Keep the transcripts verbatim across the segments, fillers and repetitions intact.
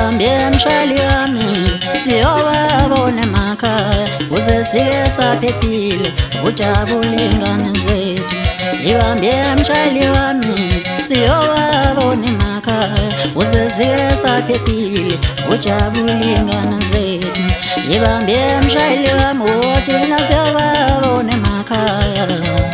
Ibambe mshali wami siyowabona emakhaya, uzefike saphephile ujabule ingane zethu. Ibambe mshali wami siyowabona emakhaya, uzefike saphephile ujabule ingane zethu. Ibambe mshali wami uthina siyowabona emakhaya,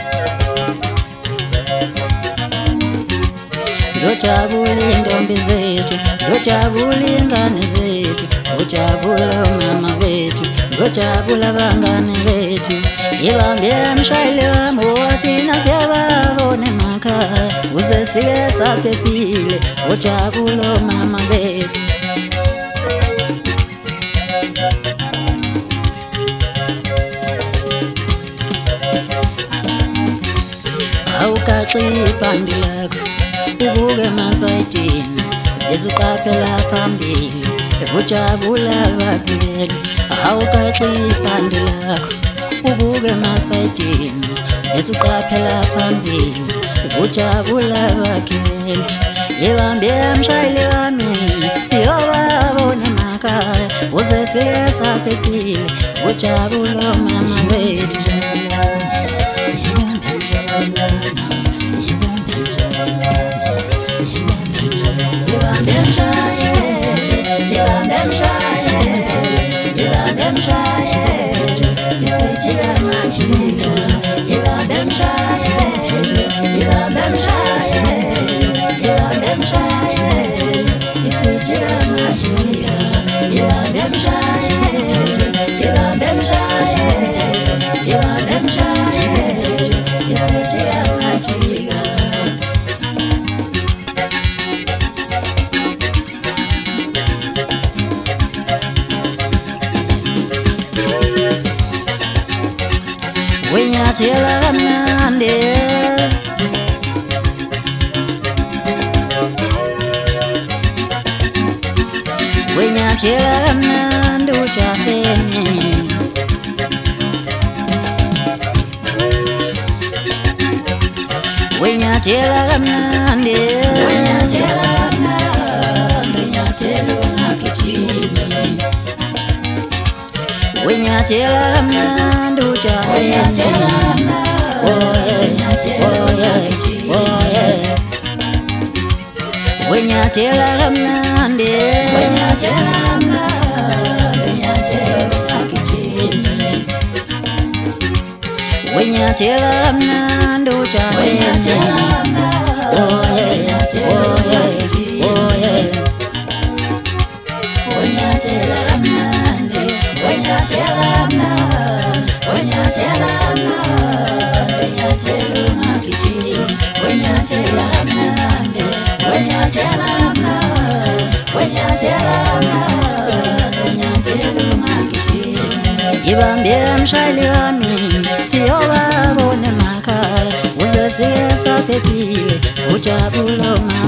yojabule intombi zethu, yojabule ingane zethu, yojabula omama bethu, yojabula abangane bethu. Ibambe mshayeli wami thina siyababona emakhaya, uzefike saphephile yojabula omama bethu. Awugaxe ibhande lakho ubuke emasayidini, ezuqaphela phambili ujabula abagibeli. Awugaxe ibhande lakho ubuke emasayidini, ezuqaphela phambili ujabula abagibeli. Ibambe mshayeli wami siyobabona emakhaya, uzefike saphephile ujabula omama bethu. Wenyathela kamnandi wenyathela kamnandi ujaheni, wenyathela kamnandi wenyathela kamnandi wenyathela ungagijimi, wenyathela kamnandi ujaheni. Wenyathela kamnandi wenyathela kamnandi wenyathela ungagijimi, wenyathela kamnandi ujaheni. Wenyathela kamnandi wenyathela kamnandi wenyathela kamnandi wenyathela ungagijimi, wenyathela kamnandi wenyathela kamnandi wenyathela kamnandi wenyathela ungagijimi. Ibambe mshayeli wami siyobabona emakhaya, uzefike saphephile ujabula omama